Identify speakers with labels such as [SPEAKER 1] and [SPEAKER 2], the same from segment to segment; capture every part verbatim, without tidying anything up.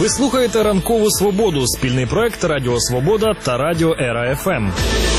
[SPEAKER 1] Ви слухаєте «Ранкову свободу» – спільний проект Радіо Свобода та Радіо Ера еф ем.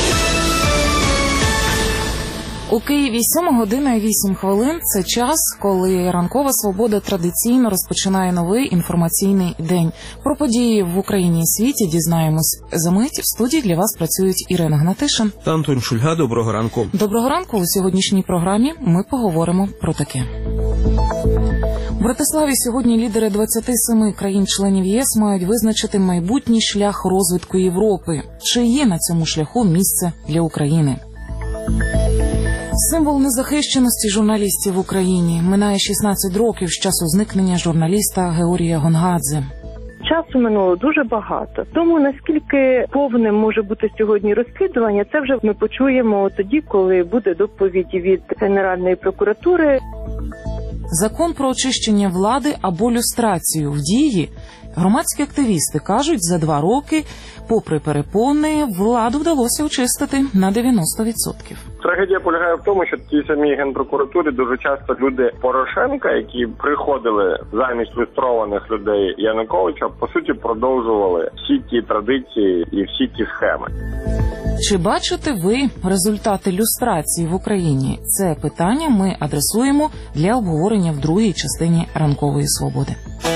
[SPEAKER 2] У Києві сьома година і вісім хвилин – це час, коли «Ранкова свобода» традиційно розпочинає новий інформаційний день. Про події в Україні і світі дізнаємось за мить. В студії для вас працюють Ірина Гнатишин
[SPEAKER 3] та Антон Шульга. Доброго ранку.
[SPEAKER 2] Доброго ранку. У сьогоднішній програмі ми поговоримо про таке. В Братиславі сьогодні лідери двадцяти семи країн-членів ЄС мають визначити майбутній шлях розвитку Європи. Чи є на цьому шляху місце для України? Символ незахищеності журналістів в Україні. Минає шістнадцять років з часу зникнення журналіста Георгія Гонгадзе.
[SPEAKER 4] Часу минуло дуже багато. Тому наскільки повним може бути сьогодні розслідування, це вже ми почуємо тоді, коли буде доповідь від Генеральної прокуратури.
[SPEAKER 2] Закон про очищення влади або люстрацію в дії. Громадські активісти кажуть, за два роки, попри перепони, владу вдалося очистити на дев'яносто відсотків.
[SPEAKER 5] Трагедія полягає в тому, що ті самі Генпрокуратурі дуже часто люди Порошенка, які приходили замість люстрованих людей Януковича, по суті продовжували всі ті традиції і всі ті схеми.
[SPEAKER 2] Чи бачите ви результати люстрації в Україні? Це питання ми адресуємо для обговорення в другій частині «Ранкової свободи».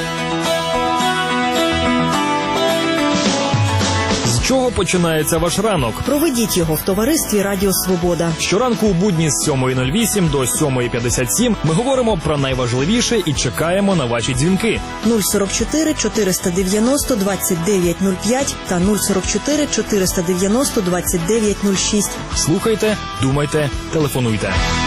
[SPEAKER 1] З чого починається ваш ранок?
[SPEAKER 6] Проведіть його в товаристві Радіо Свобода.
[SPEAKER 1] Щоранку у будні з сьомої нуль вісім до сьомої п'ятдесят сім ми говоримо про найважливіше і чекаємо на ваші дзвінки.
[SPEAKER 6] нуль сорок чотири чотириста дев'яносто двадцять дев'ять нуль п'ять та нуль сорок чотири чотириста дев'яносто двадцять дев'ять нуль шість.
[SPEAKER 1] Слухайте, думайте, телефонуйте.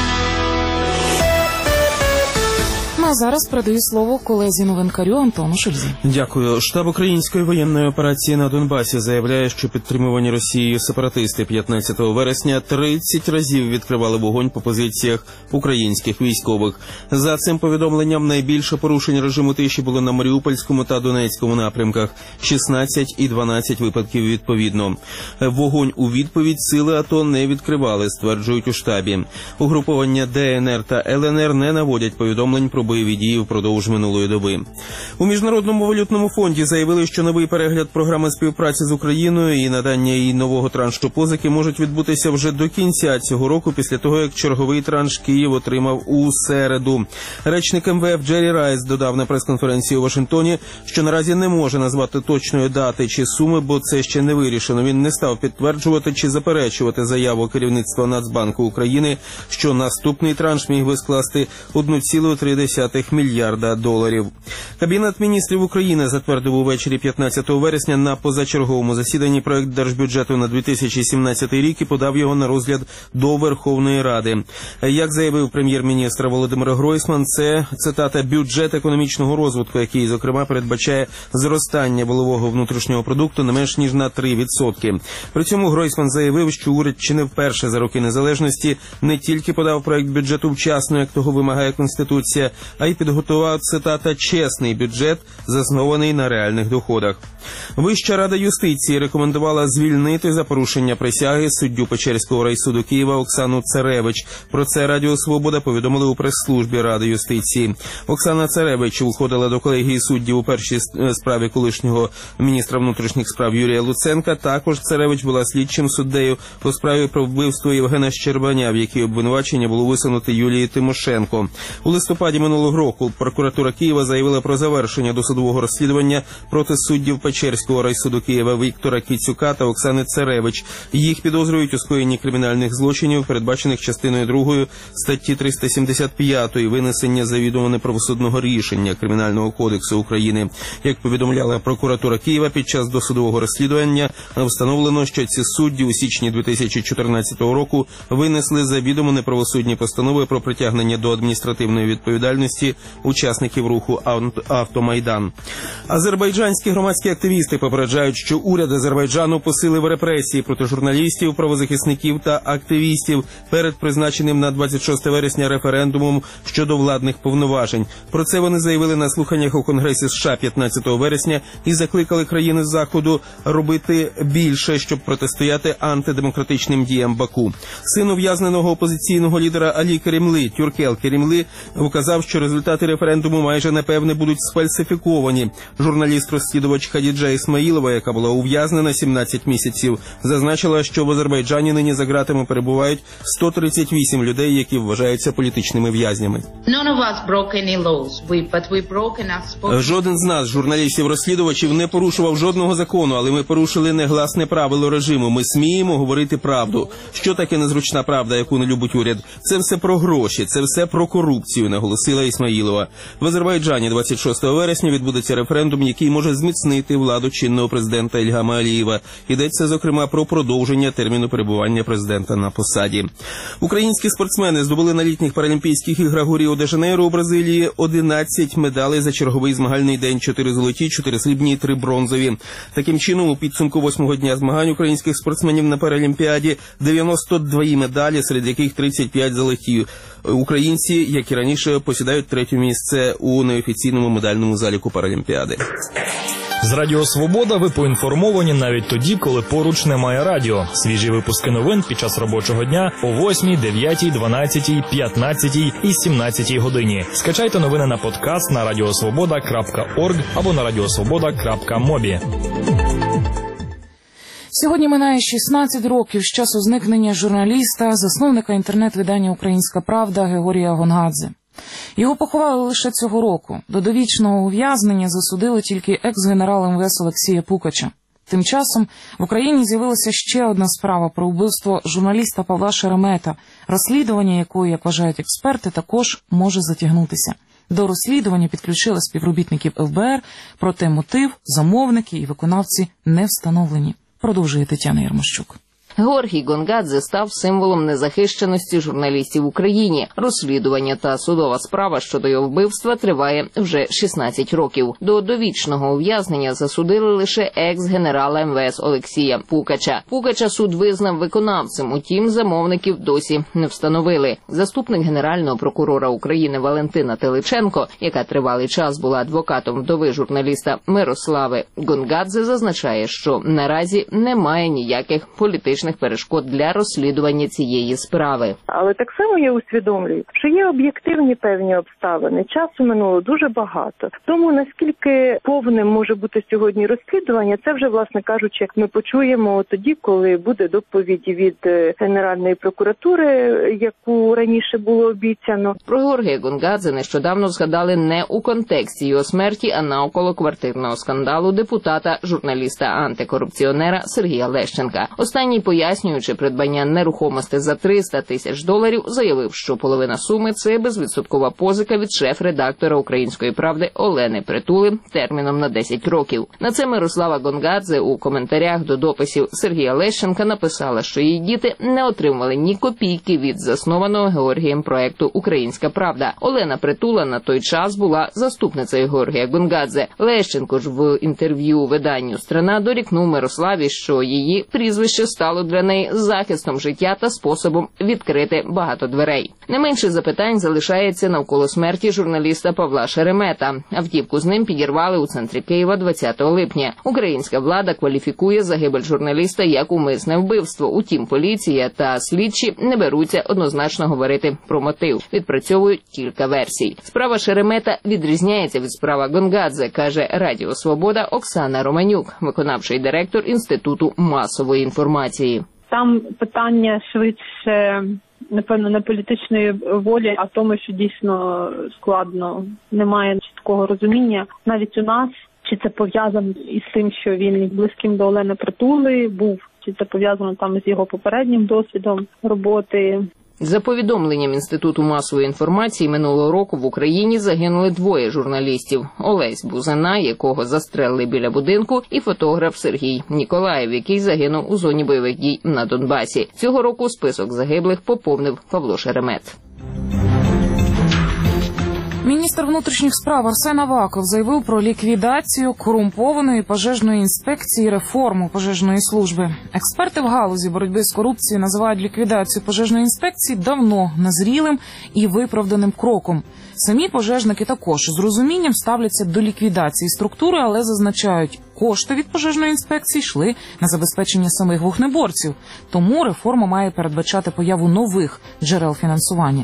[SPEAKER 2] А зараз передаю слово колезі новинкарю Антону Шульзі.
[SPEAKER 3] Дякую. Штаб української воєнної операції на Донбасі заявляє, що підтримувані Росією сепаратисти п'ятнадцятого вересня тридцять разів відкривали вогонь по позиціях українських військових. За цим повідомленням найбільше порушень режиму тиші було на Маріупольському та Донецькому напрямках – шістнадцять і дванадцять випадків відповідно. Вогонь у відповідь сили АТО не відкривали, стверджують у штабі. Угруповання ДНР та ЛНР не наводять повідомлень про бойові дії впродовж минулої доби. У Міжнародному валютному фонді заявили, що новий перегляд програми співпраці з Україною і надання їй нового траншу позики можуть відбутися вже до кінця цього року, після того, як черговий транш Київ отримав у середу. Речник ем ве еф Джері Райс додав на прес-конференції у Вашингтоні, що наразі не може назвати точної дати чи суми, бо це ще не вирішено. Він не став підтверджувати чи заперечувати заяву керівництва Нацбанку України, що наступний транш міг би скласти одну цілу три десятих мільярда доларів. Кабінет міністрів України затвердив увечері п'ятнадцятого вересня на позачерговому засіданні проект держбюджету на дві тисячі сімнадцятий рік і подав його на розгляд до Верховної Ради. Як заявив прем'єр-міністр Володимир Гройсман, це, цитата, бюджет економічного розвитку, який, зокрема, передбачає зростання валового внутрішнього продукту не менш ніж на три відсотки. При цьому Гройсман заявив, що уряд чи не вперше за роки незалежності не тільки подав проект бюджету вчасно, як того вимагає Конституція, а й підготував, цитата, чесний бюджет, заснований на реальних доходах. Вища рада юстиції рекомендувала звільнити за порушення присяги суддю Печерського райсуду Києва Оксану Царевич. Про це Радіо Свобода повідомили у прес-службі Ради юстиції. Оксана Царевич входила до колегії суддів у першій справі колишнього міністра внутрішніх справ Юрія Луценка. Також Царевич була слідчим суддею у справі про вбивство Євгена Щербаня, в якій обвинувачення було висунуто Юлії Тимошенко. У листопаді минулого року прокуратура Києва заявила про завершення досудового розслідування проти суддів Печерського райсуду Києва Віктора Кіцюка та Оксани Царевич. Їх підозрюють у скоєнні кримінальних злочинів, передбачених частиною другою статті триста сімдесят п'ять винесення завідомо неправосудного рішення Кримінального кодексу України. Як повідомляла прокуратура Києва, під час досудового розслідування встановлено, що ці судді у січні дві тисячі чотирнадцятого року винесли завідомо неправосудні постанови про притягнення до адміністративної відповідальності учасників руху «Автомайдан». Азербайджанські громадські активісти попереджають, що уряд Азербайджану посилив репресії проти журналістів, правозахисників та активістів перед призначеним на двадцять шосте вересня референдумом щодо владних повноважень. Про це вони заявили на слуханнях у Конгресі США п'ятнадцятого вересня і закликали країни Заходу робити більше, щоб протистояти антидемократичним діям Баку. Син ув'язненого опозиційного лідера Алі Керімли, Тюркел Керімли, вказав, що результати референдуму майже напевне будуть сфальсифіковані. Журналіст-розслідувач Хадіджа Ісмаїлова, яка була ув'язнена сімнадцять місяців, зазначила, що в Азербайджані нині за ґратами перебувають сто тридцять вісім людей, які вважаються політичними в'язнями. Жоден з нас, журналістів-розслідувачів, не порушував жодного закону, але ми порушили негласне правило режиму. Ми сміємо говорити правду. Що таке незручна правда, яку не любить уряд? Це все про гроші, це все про корупцію, наголосила Ісмаїлова. В Азербайджані двадцять шостого вересня відбудеться референдум, який може зміцнити владу чинного президента Ільгама Алієва. Йдеться, зокрема, про продовження терміну перебування президента на посаді. Українські спортсмени здобули на літніх паралімпійських іграх у Ріо-де-Жанейро у Бразилії одинадцять медалей за черговий змагальний день: чотири золоті, чотири срібні, три бронзові. Таким чином, у підсумку восьмого дня змагань українських спортсменів на Паралімпіаді дев'яносто дві медалі, серед яких тридцять п'ять золоті. Українці, як і раніше, посідають третє місце у неофіційному медальному заліку Паралімпіади.
[SPEAKER 1] З Радіо Свобода ви поінформовані навіть тоді, коли поруч немає радіо. Свіжі випуски новин під час робочого дня о восьмій, дев'ятій, дванадцятій, п'ятнадцятій і сімнадцятій годині. Скачайте новини на подкаст на радіосвобода крапка орг або на радіосвобода крапка мобі.
[SPEAKER 2] Сьогодні минає шістнадцять років з часу зникнення журналіста, засновника інтернет-видання «Українська правда» Георгія Гонгадзе. Його поховали лише цього року. До довічного ув'язнення засудили тільки екс-генерал ем ве ес Олексія Пукача. Тим часом в Україні з'явилася ще одна справа про вбивство журналіста Павла Шеремета, розслідування якої, як вважають експерти, також може затягнутися. До розслідування підключили співробітників еф бе ер, проте мотив, замовники і виконавці не встановлені. Продовжує Тетяна Ярмощук.
[SPEAKER 7] Георгій Гонгадзе став символом незахищеності журналістів в Україні. Розслідування та судова справа щодо його вбивства триває вже шістнадцять років. До довічного ув'язнення засудили лише екс-генерала ем ве ес Олексія Пукача. Пукача суд визнав виконавцем, утім замовників досі не встановили. Заступник генерального прокурора України Валентина Теличенко, яка тривалий час була адвокатом вдови журналіста Мирослави Гонгадзе, зазначає, що наразі немає ніяких політичних перешкод для розслідування цієї справи.
[SPEAKER 4] Але так само я усвідомлюю, що є об'єктивні певні обставини. Часу минуло дуже багато. Тому наскільки повним може бути сьогодні розслідування, це вже, власне кажучи, ми почуємо тоді, коли буде доповідь від Генеральної прокуратури, яку раніше було обіцяно.
[SPEAKER 7] Про Георгія Гонгадзе нещодавно згадали не у контексті його смерті, а навколо квартирного скандалу депутата, журналіста, антикорупціонера Сергія Лещенка. Останній, пояснюючи придбання нерухомості за триста тисяч доларів, заявив, що половина суми – це безвідсоткова позика від шеф-редактора «Української правди» Олени Притули терміном на десять років. На це Мирослава Гонгадзе у коментарях до дописів Сергія Лещенка написала, що її діти не отримали ні копійки від заснованого Георгієм проекту «Українська правда». Олена Притула на той час була заступницею Георгія Гонгадзе. Лещенко ж в інтерв'ю виданню «Страна» дорікнув Мирославі, що її прізвище стало для неї захистом життя та способом відкрити багато дверей. Не менше запитань залишається навколо смерті журналіста Павла Шеремета. Автівку з ним підірвали у центрі Києва двадцятого липня. Українська влада кваліфікує загибель журналіста як умисне вбивство. Утім, поліція та слідчі не беруться однозначно говорити про мотив. Відпрацьовують кілька версій. Справа Шеремета відрізняється від справи Гонгадзе, каже Радіо Свобода Оксана Романюк, виконавчий директор Інституту масової інформації.
[SPEAKER 8] Там питання швидше, напевно, не політичної волі, а в тому, що дійсно складно, немає чіткого розуміння навіть у нас, чи це пов'язано із тим, що він близьким до Олени Притули був, чи це пов'язано там з його попереднім досвідом роботи.
[SPEAKER 7] За повідомленням Інституту масової інформації, минулого року в Україні загинули двоє журналістів. Олесь Бузина, якого застрелили біля будинку, і фотограф Сергій Ніколаєв, який загинув у зоні бойових дій на Донбасі. Цього року список загиблих поповнив Павло Шеремет.
[SPEAKER 2] Міністр внутрішніх справ Арсен Аваков заявив про ліквідацію корумпованої пожежної інспекції, реформу пожежної служби. Експерти в галузі боротьби з корупцією називають ліквідацію пожежної інспекції давно назрілим і виправданим кроком. Самі пожежники також з розумінням ставляться до ліквідації структури, але зазначають, кошти від пожежної інспекції йшли на забезпечення самих вогнеборців. Тому реформа має передбачати появу нових джерел фінансування.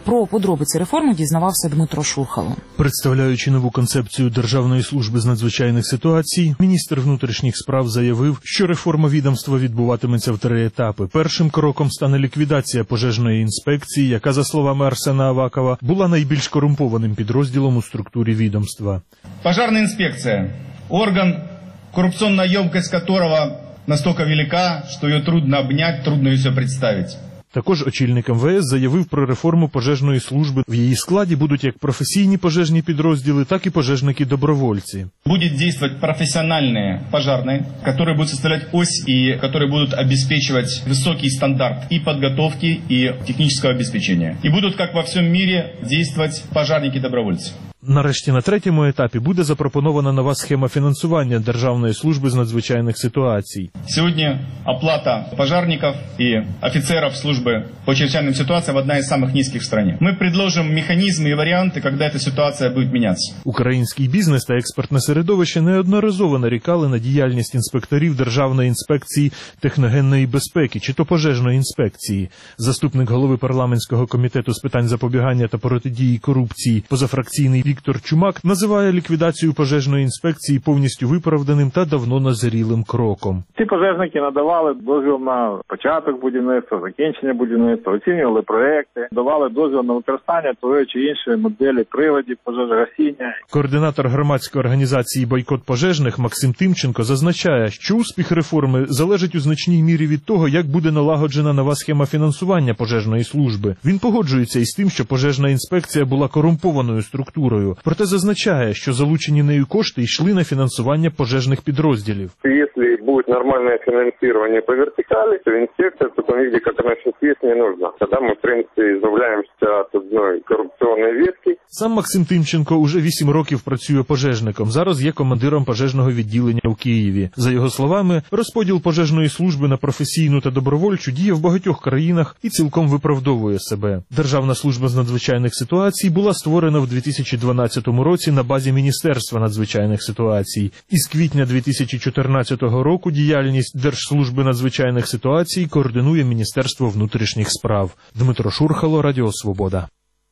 [SPEAKER 2] Про подробиці реформи дізнавався Дмитро Шурхало.
[SPEAKER 9] Представляючи нову концепцію Державної служби з надзвичайних ситуацій, міністр внутрішніх справ заявив, що реформа відомства відбуватиметься в три етапи. Першим кроком стане ліквідація пожежної інспекції, яка, за словами Арсена Авакова, була найбільш корумпованим підрозділом у структурі відомства.
[SPEAKER 10] Пожарна інспекція – орган, коррупционная емкость которого настолько велика, что ее трудно обнять, трудно ее себе представить.
[SPEAKER 9] Також очільник ем ве ес заявив про реформу пожежної служби. В її складі будуть як професійні пожежні підрозділи, так і пожежники-добровольці.
[SPEAKER 10] Будуть діяти професіональні пожежні, які будуть составляти ось і які будуть забезпечувати високий стандарт і підготовки, і технічного забезпечення. І будуть, як во всьому світі, діяти пожежники-добровольці.
[SPEAKER 9] Нарешті на третьому етапі буде запропонована нова схема фінансування Державної служби з надзвичайних ситуацій.
[SPEAKER 10] Сьогодні оплата пожежників і офіцерів служби по чрезвичайним ситуаціям одна із самих низьких в країні. Ми пропонуємо механізми і варіанти, коли ця ситуація буде мінятися.
[SPEAKER 9] Український бізнес та експертне середовище неодноразово нарікали на діяльність інспекторів Державної інспекції техногенної безпеки чи то пожежної інспекції. Заступник голови парламентського комітету з питань запобігання та протидії корупції, позафракційний Віктор Чумак називає ліквідацію пожежної інспекції повністю виправданим та давно назрілим кроком.
[SPEAKER 5] Ці пожежники надавали дозвіл на початок будівництва, закінчення будівництва, оцінювали проекти, давали дозвіл на використання тої чи іншої моделі приладів пожежогасіння.
[SPEAKER 9] Координатор громадської організації «Бойкот пожежних» Максим Тимченко зазначає, що успіх реформи залежить у значній мірі від того, як буде налагоджена нова схема фінансування пожежної служби. Він погоджується із тим, що пожежна інспекція була корумпованою структурою. Проте зазначає, що залучені нею кошти йшли на фінансування пожежних підрозділів.
[SPEAKER 5] Якщо буде нормальне фінансування по вертикалі, то інспекція в такому виді, як вона зараз є, не нужна. Тоді ми, в принципі, избавляємося від одної корупційної ветки.
[SPEAKER 9] Сам Максим Тимченко уже вісім років працює пожежником. Зараз є командиром пожежного відділення у Києві. За його словами, розподіл пожежної служби на професійну та добровольчу діє в багатьох країнах і цілком виправдовує себе. Державна служба з надзвичайних ситуацій була створена в дві тисячі дванадцятому році на базі Міністерства надзвичайних ситуацій. Із квітня дві тисячі чотирнадцятого року діяльність Держслужби надзвичайних ситуацій координує Міністерство внутрішніх справ. Дмитро Шурхало, Радіо Свобода.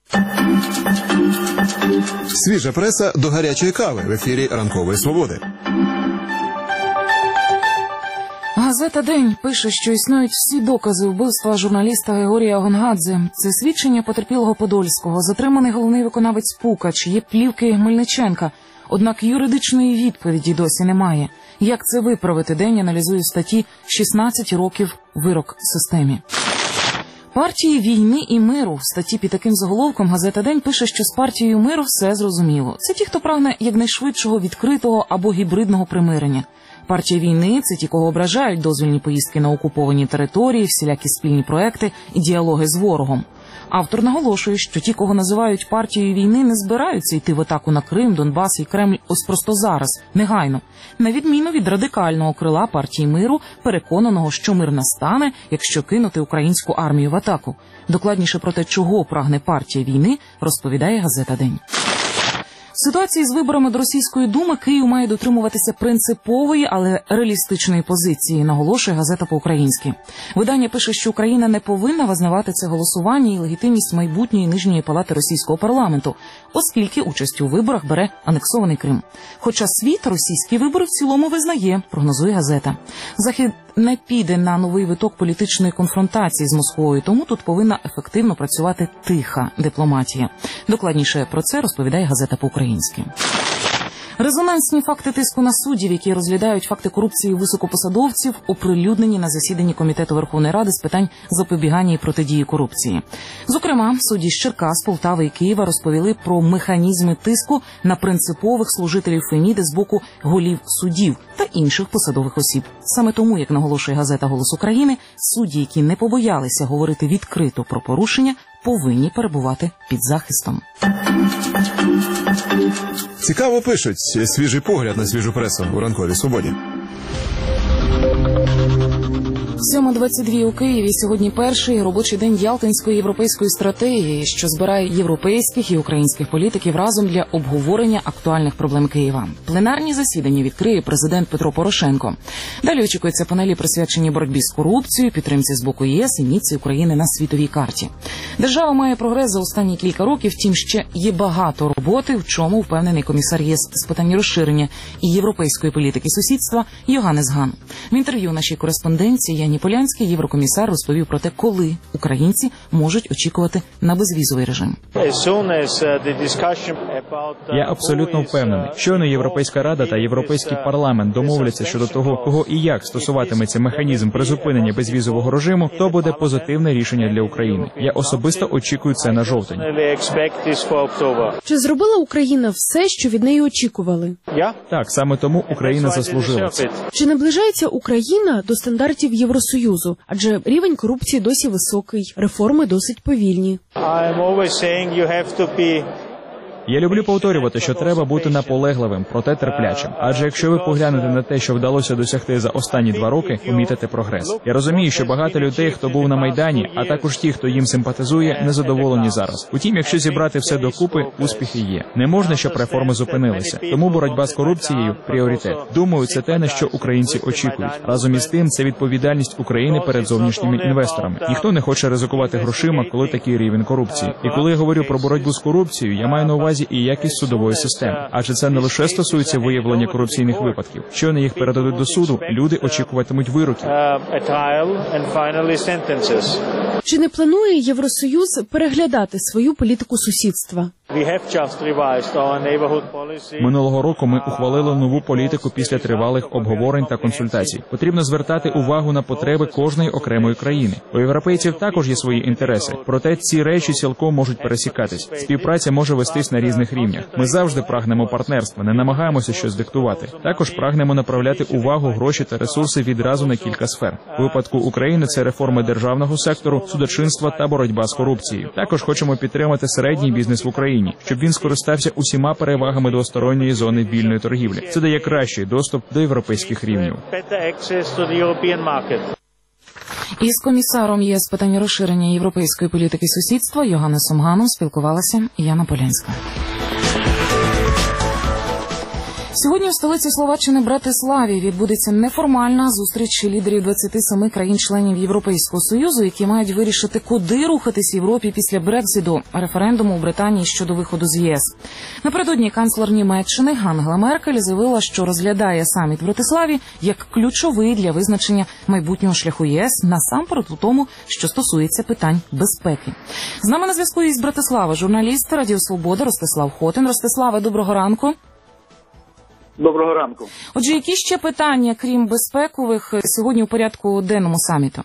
[SPEAKER 11] Свіжа преса до гарячої кави в ефірі Ранкової Свободи.
[SPEAKER 2] Газета «День» пише, що існують всі докази вбивства журналіста Григорія Гонгадзе. Це свідчення потерпілого Подольського, затриманий головний виконавець Пукач, є плівки Мельниченка. Однак юридичної відповіді досі немає. Як це виправити? «День» аналізує в статті «шістнадцять років вирок системі». Партії війни і миру. В статті під таким заголовком газета «День» пише, що з партією миру все зрозуміло. Це ті, хто прагне якнайшвидшого відкритого або гібридного примирення. Партія війни – це ті, кого ображають дозвільні поїздки на окуповані території, всілякі спільні проекти і діалоги з ворогом. Автор наголошує, що ті, кого називають партією війни, не збираються йти в атаку на Крим, Донбас і Кремль ось просто зараз, негайно. На відміну від радикального крила партії миру, переконаного, що мир настане, якщо кинути українську армію в атаку. Докладніше про те, чого прагне партія війни, розповідає газета «День». В ситуації з виборами до Російської Думи Київ має дотримуватися принципової, але реалістичної позиції, наголошує газета по-українськи. Видання пише, що Україна не повинна визнавати це голосування і легітимність майбутньої нижньої палати російського парламенту, оскільки участь у виборах бере анексований Крим. Хоча світ російські вибори в цілому визнає, прогнозує газета. Захід не піде на новий виток політичної конфронтації з Москвою, тому тут повинна ефективно працювати тиха дипломатія. Докладніше про це розповідає газета по-українськи. Резонансні факти тиску на суддів, які розглядають факти корупції високопосадовців, оприлюднені на засіданні Комітету Верховної Ради з питань запобігання і протидії корупції. Зокрема, судді з Черкас, Полтави і Києва розповіли про механізми тиску на принципових служителів Феміди з боку голів судів та інших посадових осіб. Саме тому, як наголошує газета «Голос України», судді, які не побоялися говорити відкрито про порушення, повинні перебувати під захистом.
[SPEAKER 11] Цікаво пишуть. Свіжий погляд на свіжу пресу у Ранковій Свободі.
[SPEAKER 2] сьома двадцять дві у Києві. Сьогодні перший робочий день Ялтинської європейської стратегії, що збирає європейських і українських політиків разом для обговорення актуальних проблем Києва. Пленарні засідання відкриє президент Петро Порошенко. Далі очікується панелі, присвячені боротьбі з корупцією, підтримці з боку ЄС і міці України на світовій карті. Держава має прогрес за останні кілька років, втім ще є багато роботи, в чому впевнений комісар ЄС з питань розширення і європейської політики сусідства Йоганнес Ган. В інтерв'ю нашій кореспонденції Яні Полянській єврокомісар розповів про те, коли українці можуть очікувати на безвізовий режим.
[SPEAKER 12] Я абсолютно впевнений, щойно Європейська Рада та Європейський парламент домовляться щодо того, кого і як стосуватиметься механізм призупинення безвізового режиму, то буде позитивне рішення для України. Я особисто очікую це на жовтень.
[SPEAKER 13] Чи зробила Україна все, що від неї очікували?
[SPEAKER 12] Так, саме тому Україна заслужила це.
[SPEAKER 13] Чи наближається Україна до стандартів Євросоюзу? Адже рівень корупції досі високий, реформи досить повільні.
[SPEAKER 12] Я люблю повторювати, що треба бути наполегливим, проте терплячим. Адже якщо ви поглянете на те, що вдалося досягти за останні два роки, помітите прогрес. Я розумію, що багато людей, хто був на Майдані, а також ті, хто їм симпатизує, незадоволені зараз. Утім, якщо зібрати все докупи, успіхи є. Не можна, щоб реформи зупинилися. Тому боротьба з корупцією – пріоритет. Думаю, це те, на що українці очікують. Разом із тим, це відповідальність України перед зовнішніми інвесторами. Ніхто не хоче ризикувати грошима, коли такий рівень корупції. І коли я говорю про боротьбу з корупцією, я маю на увазі і якість судової системи. Адже це не лише стосується виявлення корупційних випадків. Щойно їх передадуть до суду, люди очікуватимуть вироків.
[SPEAKER 13] Чи не планує Євросоюз переглядати свою політику сусідства?
[SPEAKER 12] Минулого року ми ухвалили нову політику після тривалих обговорень та консультацій. Потрібно звертати увагу на потреби кожної окремої країни. У європейців також є свої інтереси, проте ці речі цілком можуть пересікатись. Співпраця може вестись на різних рівнях. Ми завжди прагнемо партнерства, не намагаємося щось диктувати. Також прагнемо направляти увагу, гроші та ресурси відразу на кілька сфер. У випадку України це реформи державного сектору, судочинства та боротьба з корупцією. Також хочемо підтримати середній бізнес в Україні, щоб він скористався усіма перевагами двосторонньої зони вільної торгівлі. Це дає кращий доступ до європейських рівнів.
[SPEAKER 2] Із комісаром ЄС з питань розширення європейської політики сусідства Йоганнесом Ганом спілкувалася Яна Полянська. Сьогодні в столиці Словаччини Братиславі відбудеться неформальна зустріч лідерів двадцяти семи країн-членів Європейського Союзу, які мають вирішити, куди рухатись Європі після Брекзиту, референдуму у Британії щодо виходу з ЄС. Напередодні канцлер Німеччини Ангела Меркель заявила, що розглядає саміт в Братиславі як ключовий для визначення майбутнього шляху ЄС, насамперед у тому, що стосується питань безпеки. З нами на зв'язку із Братислави журналіст Радіо Свобода Ростислав Хотин. Ростиславе, доброго ранку.
[SPEAKER 14] Доброго ранку.
[SPEAKER 2] Отже, які ще питання, крім безпекових, сьогодні у порядку денному саміту?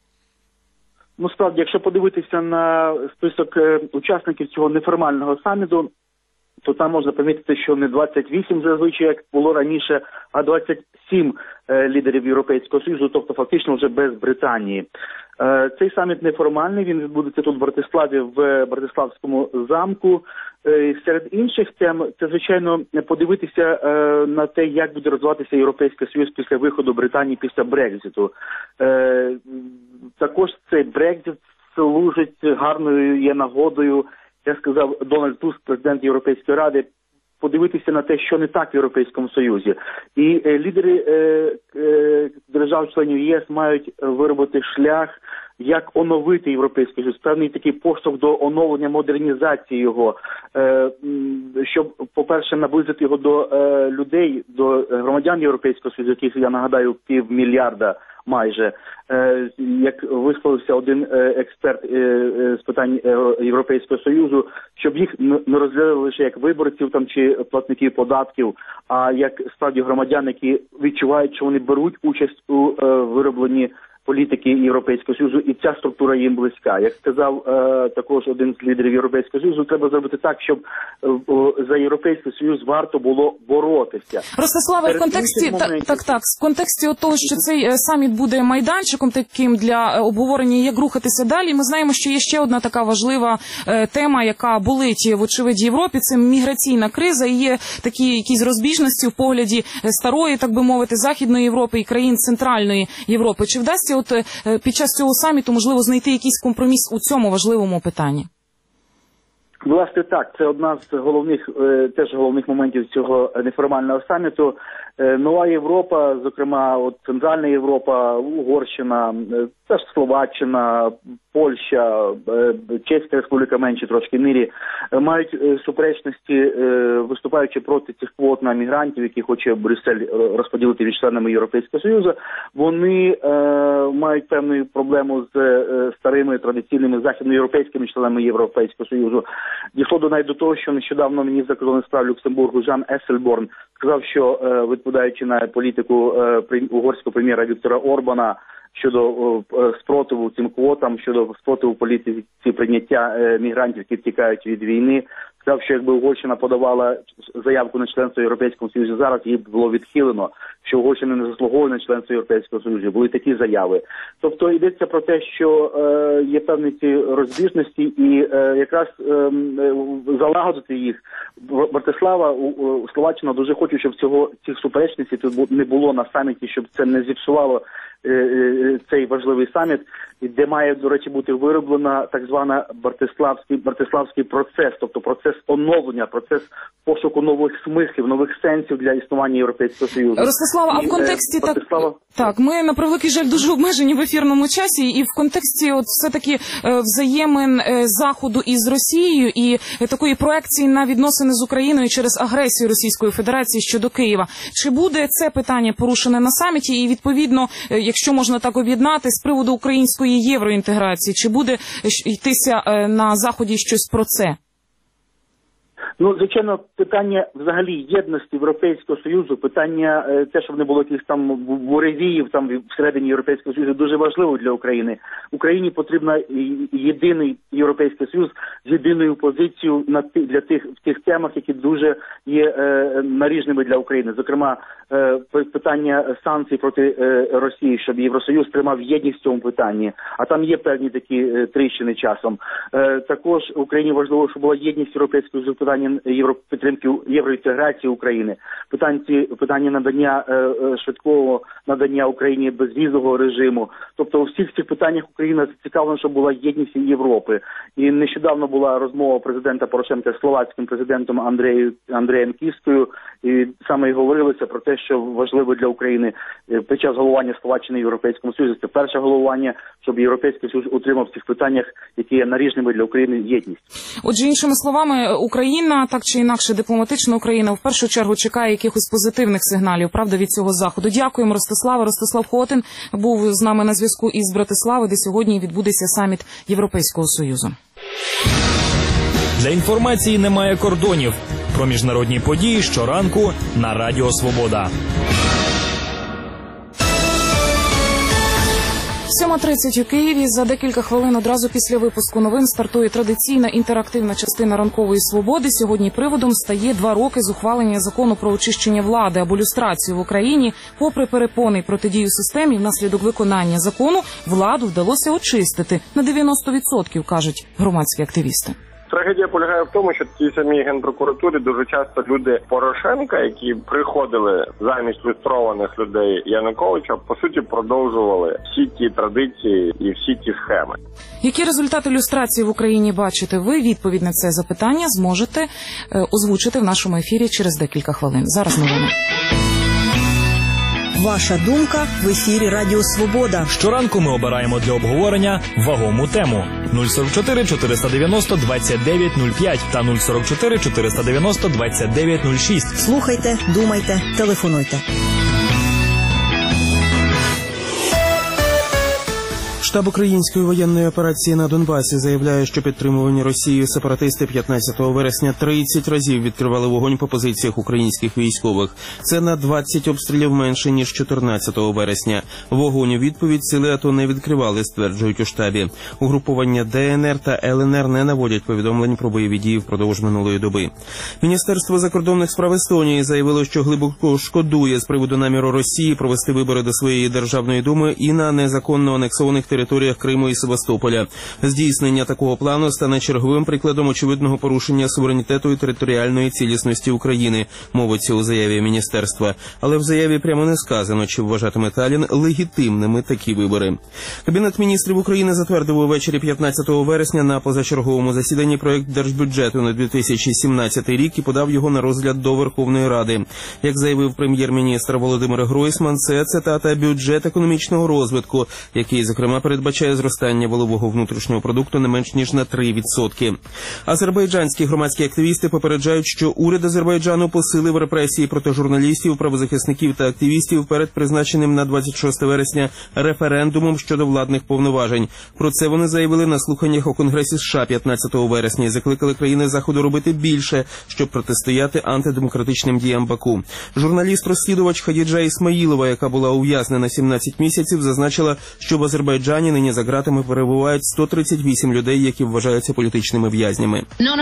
[SPEAKER 14] Ну, справді, якщо подивитися на список учасників цього неформального саміту, то там можна помітити, що не двадцять вісім зазвичай, як було раніше, а двадцять сім лідерів Європейського Союзу, тобто фактично вже без Британії. Цей саміт неформальний, він відбудеться тут в Братиславі, в Братиславському замку. Серед інших тем, це, звичайно, подивитися на те, як буде розвиватися Європейський Союз після виходу Британії після Брекзиту. Також цей Брекзит служить гарною є нагодою, як сказав Дональд Туск, президент Європейської Ради, подивитися на те, що не так в Європейському Союзі. І е, лідери е, е, держав-членів ЄС мають виробити шлях, як оновити Європейський Союз, певний такий поштовх до оновлення, модернізації його, е, щоб, по-перше, наблизити його до е, людей, до громадян Європейського Союзу, яких, я нагадаю, півмільярда майже. Е, як висловився один е, експерт е, е, з питань е, Європейського Союзу, щоб їх не розглядали лише як виборців там чи платників податків, а як справді громадян, які відчувають, що вони беруть участь у е, виробленні політики Європейського Союзу, і ця структура їм близька. Як сказав е, також один з лідерів Європейського Союзу, треба зробити так, щоб е, за Європейський Союз варто було боротися.
[SPEAKER 2] Ростиславе, в контексті моментів... так, так, в контексті того, що цей саміт буде майданчиком таким для обговорення, як рухатися далі, ми знаємо, що є ще одна така важлива е, тема, яка болить вочевидь Європі, це міграційна криза, і є такі якісь розбіжності в погляді старої, так би мовити, Західної Європи і країн Центральної Європи. Чи вдасться от під час цього саміту можливо знайти якийсь компроміс у цьому важливому питанні?
[SPEAKER 14] Власне, так, це одна з головних, теж головних моментів цього неформального саміту. Нова Європа, зокрема, от Центральна Європа, Угорщина, теж Словаччина, Польща, Чеська Республіка менші трошки мірі, мають суперечності, виступаючи проти цих квот на мігрантів, які хоче Брюссель розподілити між членами Європейського Союзу. Вони е, мають певну проблему з е, старими традиційними західноєвропейськими членами Європейського Союзу. Дійшло до навіть до того, що нещодавно міністр закордонних справ Люксембургу Жан Ессельборн сказав, що е, відповідаючи на політику е, угорського прем'єра Віктора Орбана щодо е, спротиву цим квотам, щодо спротиву політиці прийняття е, мігрантів, які втікають від війни, сказав, що якби Угорщина подавала заявку на членство в Європейському Союзі зараз, її б було відхилено, що Угорщина не заслуговує на членство Європейського Союзу. Були такі заяви. Тобто йдеться про те, що е, є певні ці розбіжності і е, якраз е, залагодити їх. Братислава, Словаччина дуже хоче, щоб цього цих суперечностей тут не було на саміті, щоб це не зіпсувало е, цей важливий саміт, де має, до речі, бути вироблена так звана Братиславський, Братиславський процес, тобто процес оновлення, процес пошуку нових смислів, нових сенсів для існування Європейського Союзу.
[SPEAKER 2] Ростислава, а в контексті так, так, ми на превеликий жаль дуже обмежені в ефірному часі, і в контексті от все-таки е, взаємин е, Заходу із Росією і е, такої проекції на відносини з Україною через агресію Російської Федерації щодо Києва. Чи буде це питання порушене на саміті і, відповідно, е, якщо можна так об'єднати, з приводу української євроінтеграції, чи буде йтися е, на Заході щось про це?
[SPEAKER 14] Ну, звичайно, питання взагалі єдності Європейського Союзу, питання е, те, щоб не було якихось там буревіїв там всередині Європейського Союзу, дуже важливо для України. Україні потрібен єдиний Європейський Союз з єдиною позицією на ті, для тих в тих темах, які дуже є е, наріжними для України. Зокрема, е, питання санкцій проти е, Росії, щоб Євросоюз тримав єдність в цьому питанні. А там є певні такі е, тріщини часом. Е, також Україні важливо, щоб була єдність Європейського Союзу, питання євро, підтримки євроінтеграції України, питання, питання надання е, швидкого надання Україні безвізового режиму. Тобто у всіх цих питаннях Україна зацікавлена, щоб була єдність Європи. І нещодавно була розмова президента Порошенка з словацьким президентом Андрею, Андреєм Кіскою, і саме і говорилося про те, що важливо для України під час головування Словаччини в Європейському Союзі. Це перше головування, щоб Європейський Союз утримав в цих питаннях, які є наріжними для України, єдність.
[SPEAKER 2] Отже, іншими словами, Україна, так чи інакше дипломатична Україна, в першу чергу чекає якихось позитивних сигналів, правда, від цього Заходу. Дякуємо, Ростислава. Ростислав Хотин був з нами на зв'язку із Братислави, де сьогодні відбудеться саміт Європейського Союзу.
[SPEAKER 1] Для інформації немає кордонів. Про міжнародні події щоранку на Радіо Свобода.
[SPEAKER 2] сьома тридцять у Києві. За декілька хвилин одразу після випуску новин стартує традиційна інтерактивна частина ранкової свободи. Сьогодні приводом стає два роки з ухвалення закону про очищення влади або люстрацію в Україні. Попри перепони й протидію системі, внаслідок виконання закону владу вдалося очистити на дев'яносто відсотків, кажуть громадські активісти.
[SPEAKER 5] Трагедія полягає в тому, що в тій самій Генпрокуратурі дуже часто люди Порошенка, які приходили замість люстрованих людей Януковича, по суті продовжували всі ті традиції і всі ті схеми.
[SPEAKER 2] Які результати люстрації в Україні бачите ви? Відповідь на це запитання зможете е, озвучити в нашому ефірі через декілька хвилин. Зараз новини.
[SPEAKER 6] Ваша думка в ефірі Радіо Свобода.
[SPEAKER 1] Щоранку ми обираємо для обговорення вагому тему. нуль сорок чотири чотириста дев'яносто двадцять дев'ять нуль п'ять та нуль сорок чотири чотириста дев'яносто двадцять дев'ять нуль шість.
[SPEAKER 6] Слухайте, думайте, телефонуйте.
[SPEAKER 3] Штаб української воєнної операції на Донбасі заявляє, що підтримувані Росією сепаратисти п'ятнадцятого вересня тридцять разів відкривали вогонь по позиціях українських військових. Це на двадцять обстрілів менше, ніж чотирнадцятого вересня. Вогонь у відповідь сили АТО не відкривали, стверджують у штабі. Угрупування ДНР та ЛНР не наводять повідомлень про бойові дії впродовж минулої доби. Міністерство закордонних справ Естонії заявило, що глибоко шкодує з приводу наміру Росії провести вибори до своєї Державної думи і на незаконно анексованих територіях територіях Криму і Севастополя. Здійснення такого плану стане черговим прикладом очевидного порушення суверенітету і територіальної цілісності України, мовиться у заяві міністерства. Але в заяві прямо не сказано, чи вважатиме Таллін легітимними такі вибори. Кабінет міністрів України затвердив увечері п'ятнадцятого вересня на позачерговому засіданні проект держбюджету на дві тисячі сімнадцятий рік і подав його на розгляд до Верховної Ради. Як заявив прем'єр-міністр Володимир Гройсман, це цитата «бюджет економічного розвитку», який, зокрема, передбачає зростання валового внутрішнього продукту не менш ніж на три відсотки. Азербайджанські громадські активісти попереджають, що уряд Азербайджану посилив репресії проти журналістів, правозахисників та активістів перед призначеним на двадцять шостого вересня референдумом щодо владних повноважень. Про це вони заявили на слуханнях у Конгресі США п'ятнадцятого вересня і закликали країни Заходу робити більше, щоб протистояти антидемократичним діям Баку. Журналіст-розслідувач Хадіджа Ісмаїлова, яка була ув'язнена сімнадцять місяців, зазначила, що в Азербайджані нині за ґратами перебувають сто тридцять вісім людей, які вважаються політичними в'язнями.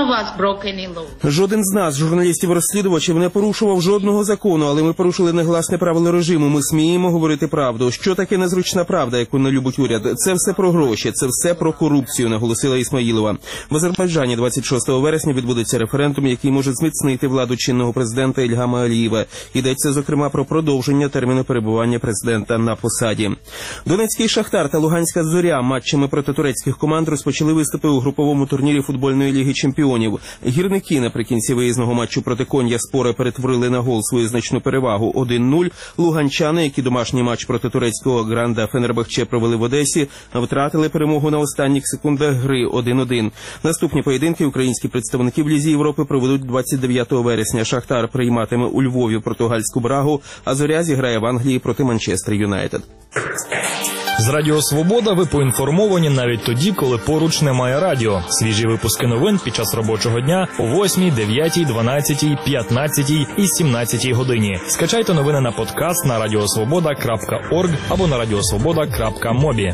[SPEAKER 3] Жоден з нас, журналістів-розслідувачів, не порушував жодного закону, але ми порушили негласне правило режиму. Ми сміємо говорити правду. Що таке незручна правда, яку не любить уряд? Це все про гроші, це все про корупцію, наголосила Ісмаїлова. В Азербайджані двадцять шостого вересня відбудеться референдум, який може зміцнити владу чинного президента Ільгама Алієва. Йдеться, зокрема, про продовження терміну перебування президента на посаді. Донецький «Шахтар» та Луганська «Зоря» матчами проти турецьких команд розпочали виступи у груповому турнірі футбольної ліги чемпіонів. Гірники наприкінці виїзного матчу проти Кон'я Спора перетворили на гол свою значну перевагу один нуль. Луганчани, які домашній матч проти турецького Гранда Фенербахче провели в Одесі, втратили перемогу на останніх секундах гри один один. Наступні поєдинки українські представники в Лізі Європи проведуть двадцять дев'ятого вересня. «Шахтар» прийматиме у Львові португальську «Брагу», а «Зоря» зіграє в Англії проти «Манчестер Юнайтед».
[SPEAKER 1] З Радіо Свобода ви поінформовані навіть тоді, коли поруч немає радіо. Свіжі випуски новин під час робочого дня о восьмій, дев'ятій, дванадцятій, п'ятнадцятій і сімнадцятій годині. Скачайте новини на подкаст на радіосвобода крапка орг або на радіосвобода крапка мобі.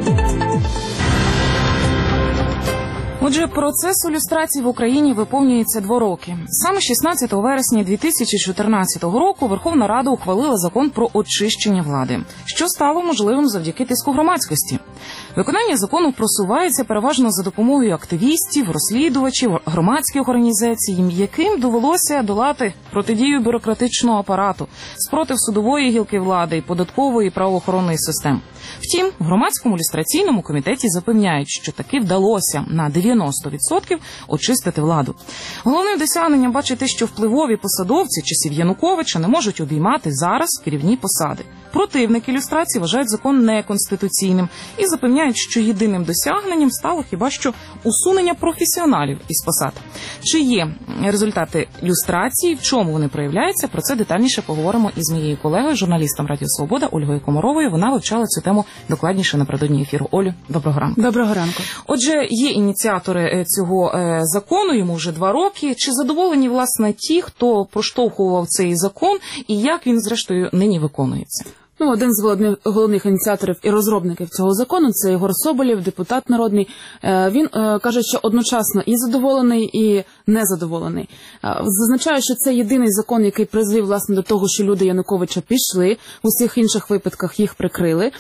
[SPEAKER 2] Отже, процесу люстрації в Україні виповнюється два роки. Саме шістнадцятого вересня дві тисячі чотирнадцятого року Верховна Рада ухвалила закон про очищення влади, що стало можливим завдяки тиску громадськості. Виконання закону просувається переважно за допомогою активістів, розслідувачів, громадських організацій, яким довелося долати протидію бюрократичного апарату, спротив судової гілки влади і податкової і правоохоронної систем. Втім, в громадському люстраційному комітеті запевняють, що таки вдалося на дев'яносто відсотків очистити владу. Головним досягненням бачити, що впливові посадовці часів Януковича не можуть обіймати зараз керівні посади. Противники люстрації вважають закон неконституційним і запевняють, що єдиним досягненням стало хіба що усунення професіоналів із посад. Чи є результати люстрації, в чому вони проявляються, про це детальніше поговоримо із моєю колегою, журналістом Радіо Свобода Ольгою Комаровою. Вона вивчала цю тему докладніше напередодні ефіру. Олю, доброго ранку.
[SPEAKER 13] Доброго ранку.
[SPEAKER 2] Отже, є ініціатори цього закону, йому вже два роки. Чи задоволені, власне, ті, хто проштовхував цей закон і як він, зрештою, нині виконується?
[SPEAKER 13] Ну, один з головних ініціаторів і розробників цього закону – це Єгор Соболєв, депутат народний. Він каже, що одночасно і задоволений, і незадоволений. Зазначаю, що це єдиний закон, який призвів, власне, до того, що люди Януковича пішли. В усіх інших випадках їх прикрили,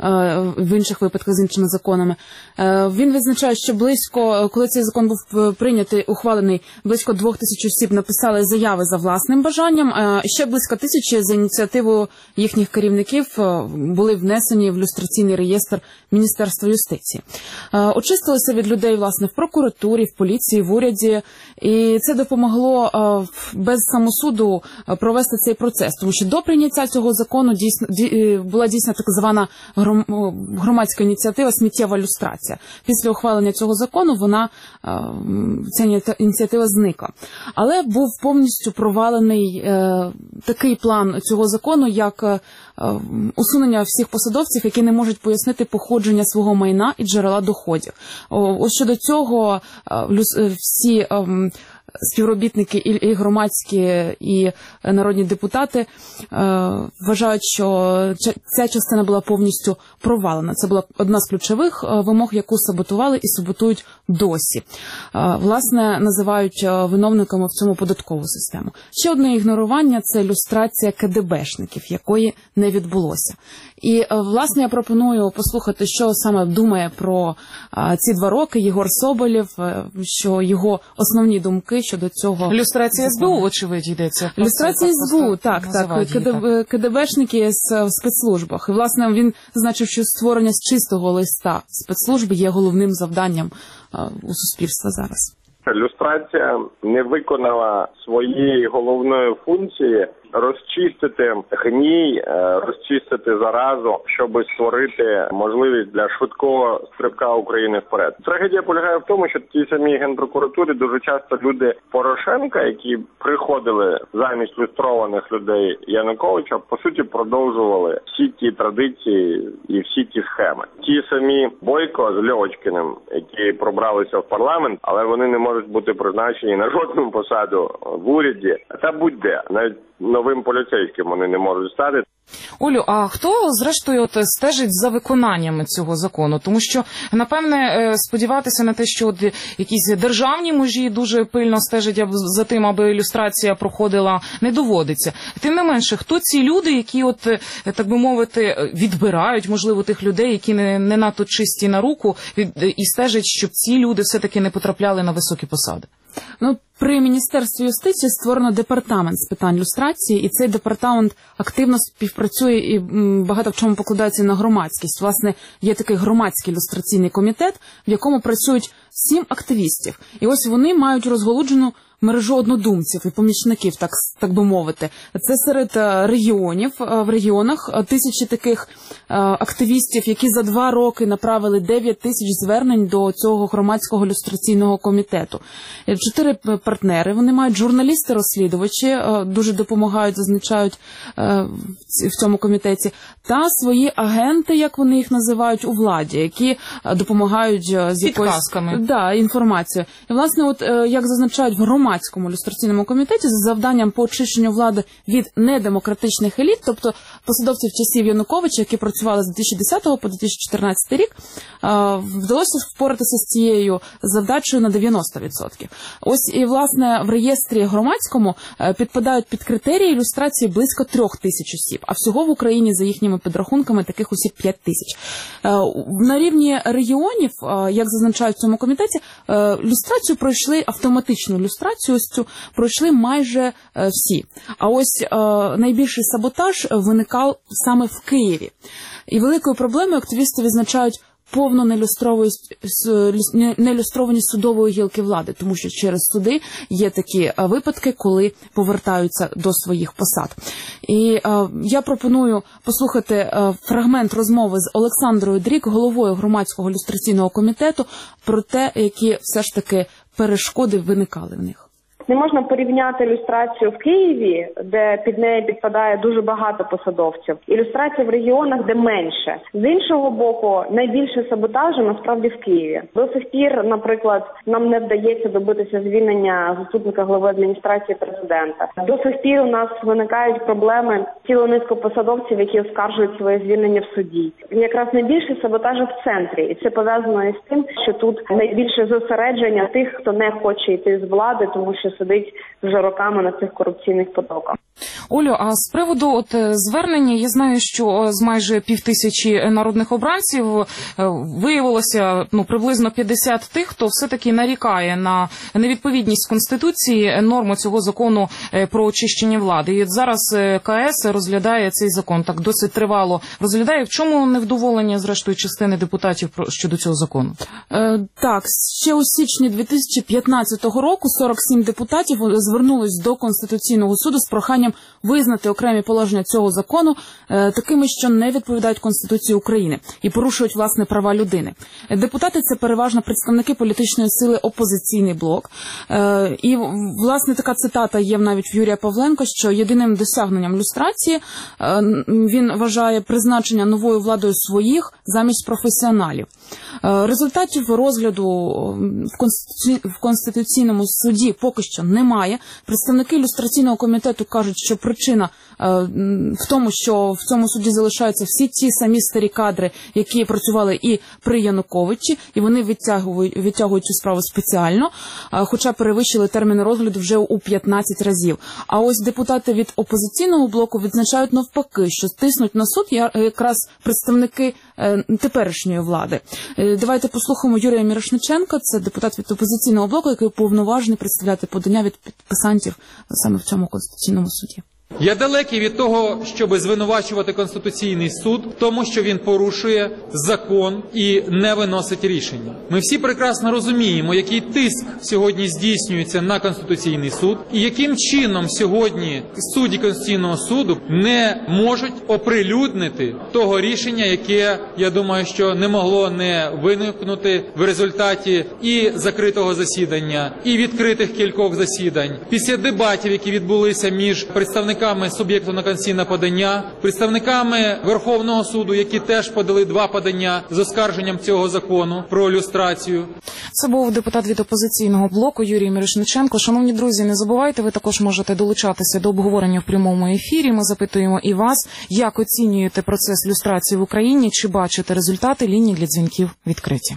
[SPEAKER 13] в інших випадках з іншими законами. Він визначає, що близько, коли цей закон був прийнятий, ухвалений, близько двох тисяч осіб написали заяви за власним бажанням, а ще близько тисячі за ініціативою їхніх керівників були внесені в люстраційний реєстр Міністерства юстиції. Очистилися від людей, власне, в прокуратурі, в поліції, в уряді, і це допомогло без самосуду провести цей процес, тому що до прийняття цього закону дійсно була дійсно так звана громадська ініціатива «Сміттєва люстрація». Після ухвалення цього закону вона, ця ініціатива зникла. Але був повністю провалений такий план цього закону, як усунення всіх посадовців, які не можуть пояснити походження свого майна і джерела доходів. Ось щодо цього всі співробітники і громадські, і народні депутати вважають, що ця частина була повністю провалена. Це була одна з ключових вимог, яку саботували і саботують досі. Власне, називають виновниками в цьому податкову систему. Ще одне ігнорування – це люстрація КДБшників, якої не відбулося. І, власне, я пропоную послухати, що саме думає про ці два роки Єгор Соболєв, що його основні думки щодо цього.
[SPEAKER 2] Люстрація ес бе у, очевидь, йдеться.
[SPEAKER 13] Люстрація ес бе у, так, так, КДБ, КДБшники в спецслужбах. І, власне, він зазначив, що створення з чистого листа спецслужби є головним завданням у суспільства зараз.
[SPEAKER 5] Люстрація не виконала своєї головної функції розчистити гній, розчистити заразу, щоб створити можливість для швидкого стрибка України вперед. Трагедія полягає в тому, що в тій самій Генпрокуратурі дуже часто люди Порошенка, які приходили замість люстрованих людей Януковича, по суті продовжували всі ті традиції і всі ті схеми. Ті самі Бойко з Льовочкіним, які пробралися в парламент, але вони не можуть бути призначені на жодну посаду в уряді, та будь-де, навіть новим поліцейським вони не можуть стати.
[SPEAKER 2] Олю, а хто, зрештою, от стежить за виконанням цього закону? Тому що, напевне, сподіватися на те, що от якісь державні мужі дуже пильно стежать за тим, аби ілюстрація проходила, не доводиться. Тим не менше, хто ці люди, які, от, так би мовити, відбирають, можливо, тих людей, які не, не надто чисті на руку, від, і стежать, щоб ці люди все-таки не потрапляли на високі посади?
[SPEAKER 13] Ну, при Міністерстві юстиції створено департамент з питань люстрації, і цей департамент активно співпрацює і багато в чому покладається на громадськість. Власне, є такий громадський люстраційний комітет, в якому працюють сім активістів. І ось вони мають розголуджену мережу однодумців і помічників, так, так би мовити. Це серед регіонів, в регіонах тисячі таких активістів, які за два роки направили дев'ять тисяч звернень до цього громадського люстраційного комітету. Чотири партнери, вони мають журналісти-розслідувачі, дуже допомагають, зазначають в цьому комітеті, та свої агенти, як вони їх називають, у владі, які допомагають з якоюсь да, інформацією. І, власне, от як зазначають в громадському люстраційному комітеті, за завданням по очищенню влади від недемократичних еліт, тобто посадовців часів Януковича, які працювали з дві тисячі десятого по дві тисячі чотирнадцятий рік, вдалося впоратися з цією завдачею на дев'яносто відсотків. Ось і, власне, в реєстрі громадському підпадають під критерії ілюстрації близько трьох тисяч осіб, а всього в Україні, за їхніми підрахунками, таких осіб п'ять тисяч. На рівні регіонів, як зазначають в цьому комітеті, люстрацію пройшли, автоматичну люстрацію ось цю пройшли майже всі. А ось найбільший саботаж виникав саме в Києві. І великою проблемою активісти відзначають повну нелюстрованість судової гілки влади, тому що через суди є такі випадки, коли повертаються до своїх посад. І е, я пропоную послухати е, фрагмент розмови з Олександрою Дрік, головою громадського люстраційного комітету, про те, які все ж таки перешкоди виникали в них.
[SPEAKER 15] Не можна порівняти люстрацію в Києві, де під неї підпадає дуже багато посадовців, і люстрація в регіонах, де менше. З іншого боку, найбільше саботажу насправді в Києві. До сих пір, наприклад, нам не вдається добитися звільнення заступника глави адміністрації президента. До сих пір у нас виникають проблеми цілу низку посадовців, які оскаржують своє звільнення в суді. Якраз найбільше саботажу в центрі, і це пов'язано із тим, що тут найбільше зосередження тих, хто не хоче йти з влади, тому що сидить вже роками на цих корупційних потоках.
[SPEAKER 2] Олю, а з приводу от звернення, я знаю, що з майже півтисячі народних обранців виявилося ну, приблизно п'ятдесят тих, хто все-таки нарікає на невідповідність Конституції норму цього закону про очищення влади. І от зараз КС розглядає цей закон, так досить тривало розглядає. В чому невдоволення, зрештою, частини депутатів щодо цього закону?
[SPEAKER 13] Е, так, ще у січні дві тисячі п'ятнадцятого року сорок сім депутатів звернулись до Конституційного суду з проханням визнати окремі положення цього закону е, такими, що не відповідають Конституції України і порушують, власне, права людини. Депутати – це переважно представники політичної сили «Опозиційний блок». Е, і, власне, така цитата є навіть в Юрія Павленка, що єдиним досягненням люстрації е, він вважає призначення новою владою своїх замість професіоналів. Е, результатів розгляду в, Конституці... в Конституційному суді поки що немає. Представники люстраційного комітету кажуть, що причина е, в тому, що в цьому суді залишаються всі ті самі старі кадри, які працювали і при Януковичі, і вони відтягують, відтягують цю справу спеціально, е, хоча перевищили термін розгляду вже у п'ятнадцять разів. А ось депутати від опозиційного блоку відзначають навпаки, що тиснуть на суд якраз представники е, теперішньої влади. Е, давайте послухаємо Юрія Мірошниченка, це депутат від опозиційного блоку, який уповноважений представляти подання від підписантів саме в цьому Конституційному суді.
[SPEAKER 16] Я далекий від того, щоб звинувачувати Конституційний суд в тому, що він порушує закон і не виносить рішення. Ми всі прекрасно розуміємо, який тиск сьогодні здійснюється на Конституційний суд і яким чином сьогодні судді Конституційного суду не можуть оприлюднити того рішення, яке, я думаю, що не могло не виникнути в результаті і закритого засідання, і відкритих кількох засідань. Після дебатів, які відбулися між представниками суб'єкту на конституційне подання, представниками Верховного суду, які теж подали два подання з оскарженням цього закону про люстрацію.
[SPEAKER 2] Це був депутат від опозиційного блоку Юрій Мірошниченко. Шановні друзі, не забувайте, ви також можете долучатися до обговорення в прямому ефірі. Ми запитуємо і вас, як оцінюєте процес люстрації в Україні, чи бачите результати. Лінії для дзвінків відкриті.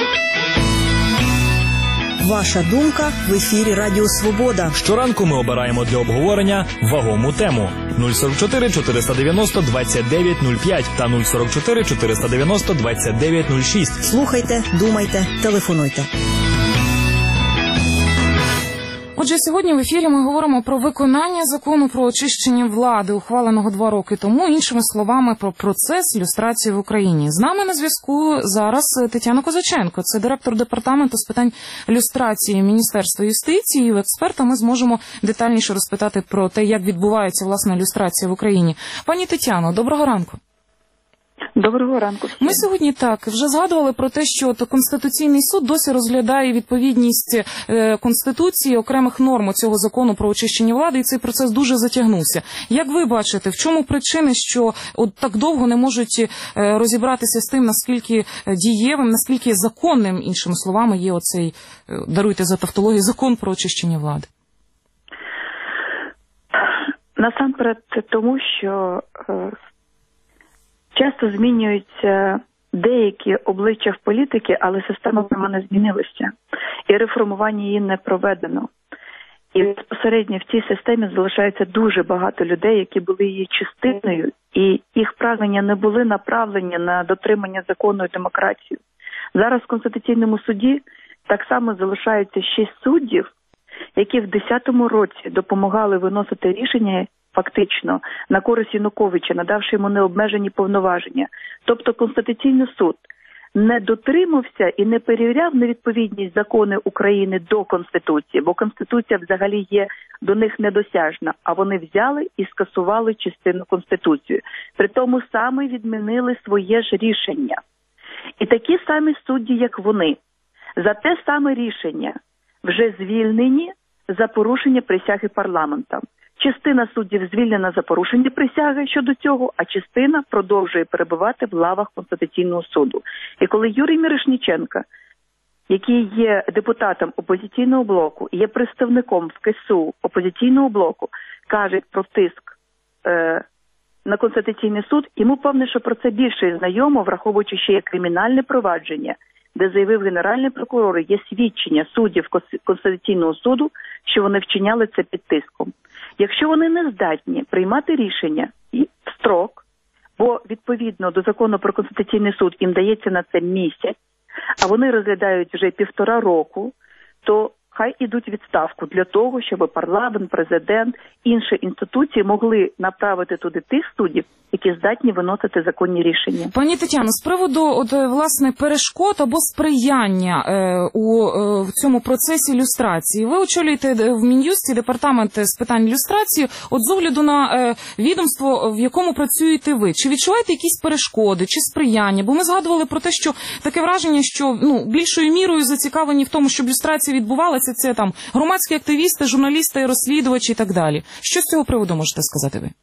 [SPEAKER 6] Ваша думка в ефірі Радіо Свобода.
[SPEAKER 1] Щоранку ми обираємо для обговорення вагому тему. нуль сорок чотири чотириста дев'яносто двадцять дев'ять нуль п'ять та нуль сорок чотири чотириста дев'яносто двадцять дев'ять нуль шість.
[SPEAKER 6] Слухайте, думайте, телефонуйте.
[SPEAKER 2] Отже, сьогодні в ефірі ми говоримо про виконання закону про очищення влади, ухваленого два роки тому, іншими словами, про процес люстрації в Україні. З нами на зв'язку зараз Тетяна Козаченко, це директор департаменту з питань люстрації Міністерства юстиції. І в експерта ми зможемо детальніше розпитати про те, як відбувається, власне, люстрація в Україні. Пані Тетяно, доброго ранку.
[SPEAKER 17] Доброго ранку.
[SPEAKER 2] Ми сьогодні так вже згадували про те, що то Конституційний суд досі розглядає відповідність е, Конституції окремих норм цього закону про очищення влади, і цей процес дуже затягнувся. Як ви бачите, в чому причини, що от так довго не можуть е, розібратися з тим, наскільки дієвим, наскільки законним, іншими словами, є оцей, е, даруйте за тавтологію, закон про очищення влади?
[SPEAKER 17] Насамперед, це тому, що е, часто змінюються деякі обличчя в політики, але система сама не змінилася. І реформування її не проведено. І безпосередньо в цій системі залишається дуже багато людей, які були її частиною, і їх прагнення не були направлені на дотримання закону і демократію. Зараз в Конституційному суді так само залишаються шість суддів, які в десятому році допомагали виносити рішення фактично на користь Януковича, надавши йому необмежені повноваження. Тобто Конституційний суд не дотримався і не перевіряв невідповідність закони України до Конституції, бо Конституція взагалі є до них недосяжна, а вони взяли і скасували частину Конституції. При тому саме відмінили своє ж рішення. І такі самі судді, як вони, за те саме рішення вже звільнені за порушення присяги парламентом. Частина суддів звільнена за порушення присяги щодо цього, а частина продовжує перебувати в лавах Конституційного суду. І коли Юрій Мірошниченко, який є депутатом опозиційного блоку, є представником в КСУ опозиційного блоку, каже про тиск е, на Конституційний суд, йому певне, що про це більше знайомо, враховуючи ще є кримінальне провадження, де заявив генеральний прокурор, є свідчення суддів Конституційного суду, що вони вчиняли це під тиском. Якщо вони не здатні приймати рішення і в строк, бо відповідно до закону про Конституційний суд їм дається на це місяць, а вони розглядають вже півтора року, то хай ідуть відставку для того, щоб парламент, президент, інші інституції могли направити туди тих суддів, які здатні виносити законні рішення.
[SPEAKER 2] Пані Тетяно, з приводу от, власне, перешкод або сприяння е, у е, в цьому процесі люстрації, ви очолюєте в Мін'юсті департамент з питань люстрації, от з огляду на е, відомство, в якому працюєте ви. Чи відчуваєте якісь перешкоди, чи сприяння? Бо ми згадували про те, що таке враження, що ну, більшою мірою зацікавлені в тому, щоб люстрація відбувалася, це там громадські активісти, журналісти, розслідувачі і так далі. Що з цього приводу можете сказати ви?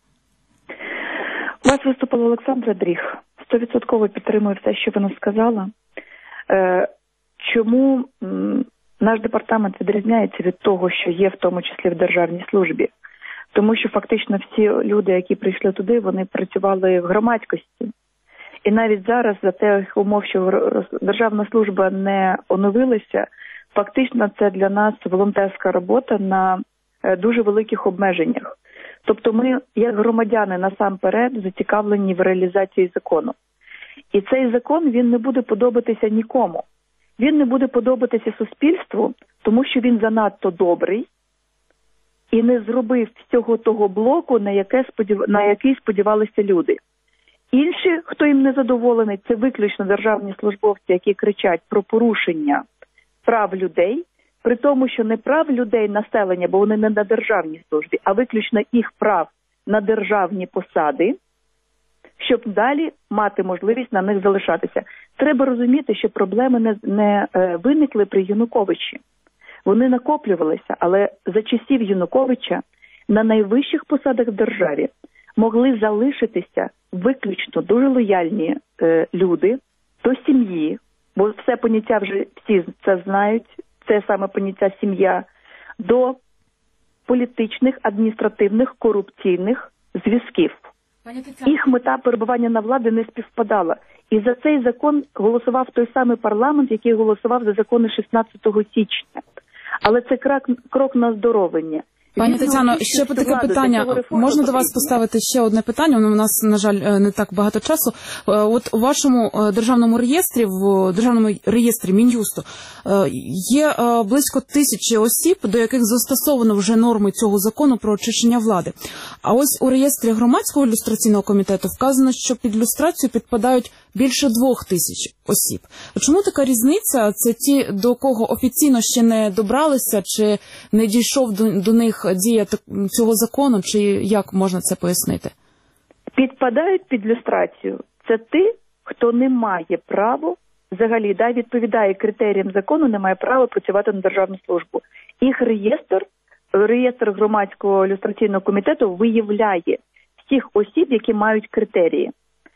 [SPEAKER 17] У вас виступила Олександра Дріх. Стовідсотково підтримую все, що вона сказала. Е, чому м, наш департамент відрізняється від того, що є в тому числі в державній службі. Тому що фактично всі люди, які прийшли туди, вони працювали в громадськості. І навіть зараз за тих умов, що державна служба не оновилася, фактично це для нас волонтерська робота на дуже великих обмеженнях. Тобто ми, як громадяни, насамперед зацікавлені в реалізації закону. І цей закон, він не буде подобатися нікому. Він не буде подобатися суспільству, тому що він занадто добрий і не зробив всього того блоку, на, яке сподів... на який сподівалися люди. Інші, хто їм не задоволений, це виключно державні службовці, які кричать про порушення прав людей, при тому, що не прав людей населення, бо вони не на державній службі, а виключно їх прав на державні посади, щоб далі мати можливість на них залишатися. Треба розуміти, що проблеми не, не е, виникли при Януковичі. Вони накоплювалися, але за часів Януковича на найвищих посадах в державі могли залишитися виключно дуже лояльні е, люди до сім'ї, бо все поняття вже всі це знають, це саме поняття сім'я, до політичних, адміністративних, корупційних зв'язків. Їх мета перебування на владі не співпадала. І за цей закон голосував той самий парламент, який голосував за закони шістнадцятого січня. Але це крок, крок на оздоровлення.
[SPEAKER 13] Пані Тетяно, ще по таке питання. Можна до вас поставити ще одне питання? У нас, на жаль, не так багато часу. От у вашому державному реєстрі, в державному реєстрі Мін'юсту, є близько тисячі осіб, до яких застосовано вже норми цього закону про очищення влади. А ось у реєстрі громадського люстраційного комітету вказано, що під люстрацію підпадають більше двох тисяч осіб. Чому така різниця? Це ті, до кого офіційно ще не добралися, чи не дійшов до, до них дія цього закону, чи як можна це пояснити?
[SPEAKER 17] Підпадають під люстрацію. Це ті, хто не має права, взагалі, да, відповідає критеріям закону, не має права працювати на державну службу. Їх реєстр, реєстр громадського люстраційного комітету виявляє всіх осіб, які мають критерії.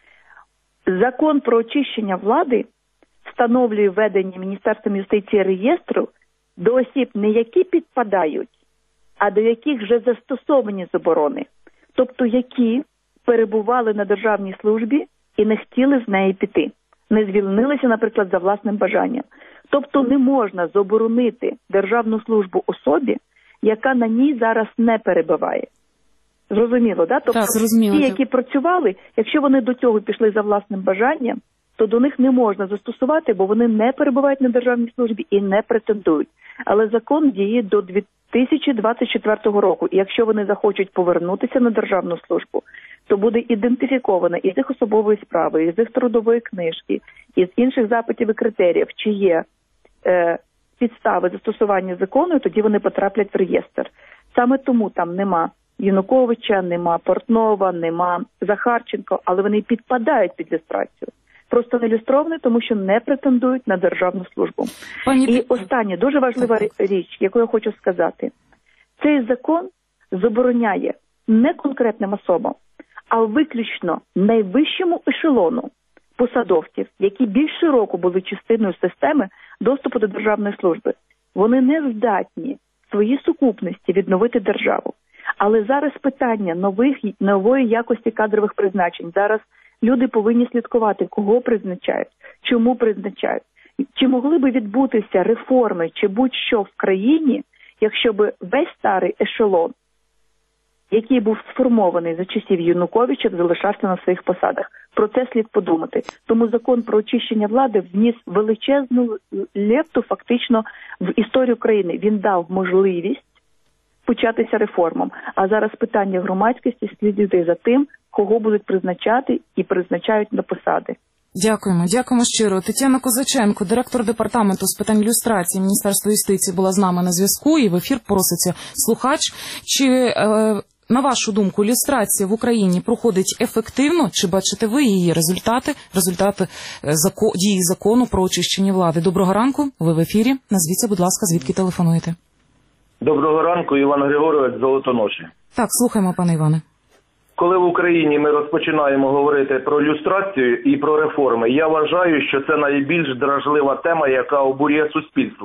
[SPEAKER 17] Закон про очищення влади встановлює введення Міністерством юстиції реєстру до осіб, не які підпадають, а до яких вже застосовані заборони. Тобто, які перебували на державній службі і не хотіли з неї піти. Не звільнилися, наприклад, за власним бажанням. Тобто, не можна заборонити державну службу особі, яка на ній зараз не перебуває. Зрозуміло, да? Тобто,
[SPEAKER 13] так, зрозуміло.
[SPEAKER 17] Ті, які працювали, якщо вони до цього пішли за власним бажанням, то до них не можна застосувати, бо вони не перебувають на державній службі і не претендують. Але закон діє до дві тисячі двадцять четвертого року. І якщо вони захочуть повернутися на державну службу, то буде ідентифіковано із їх особової справи, із їх трудової книжки, із інших запитів і критеріїв, чи є е, підстави застосування закону, і тоді вони потраплять в реєстр. Саме тому там нема Януковича, нема Портнова, нема Захарченко, але вони підпадають під люстрацію. Просто не люстровані, тому що не претендують на державну службу. Пані... І остання, дуже важлива річ, яку я хочу сказати. Цей закон забороняє не конкретним особам, а виключно найвищому ешелону посадовців, які більше року були частиною системи доступу до державної служби. Вони не здатні в своїй сукупності відновити державу. Але зараз питання нових, нової якості кадрових призначень. Зараз люди повинні слідкувати, кого призначають, чому призначають. Чи могли би відбутися реформи чи будь-що в країні, якщо б весь старий ешелон, який був сформований за часів Януковича, залишався на своїх посадах. Про це слід подумати. Тому закон про очищення влади вніс величезну лепту фактично в історію країни. Він дав можливість початися реформам. А зараз питання громадськості слідує за тим, кого будуть призначати і призначають на посади.
[SPEAKER 2] Дякуємо, дякуємо щиро. Тетяна Козаченко, директор департаменту з питань люстрації Міністерства юстиції, була з нами на зв'язку, і в ефір проситься слухач. Чи, е, на вашу думку, люстрація в Україні проходить ефективно? Чи бачите ви її результати, результати зако, дії закону про очищення влади? Доброго ранку, ви в ефірі. Назвіться, будь ласка, звідки телефонуєте?
[SPEAKER 18] Доброго ранку, Іван Григорович, Золотоноші.
[SPEAKER 2] Так, слухаємо, пане Іване.
[SPEAKER 18] Коли в Україні ми розпочинаємо говорити про люстрацію і про реформи, я вважаю, що це найбільш дражлива тема, яка обурює суспільство.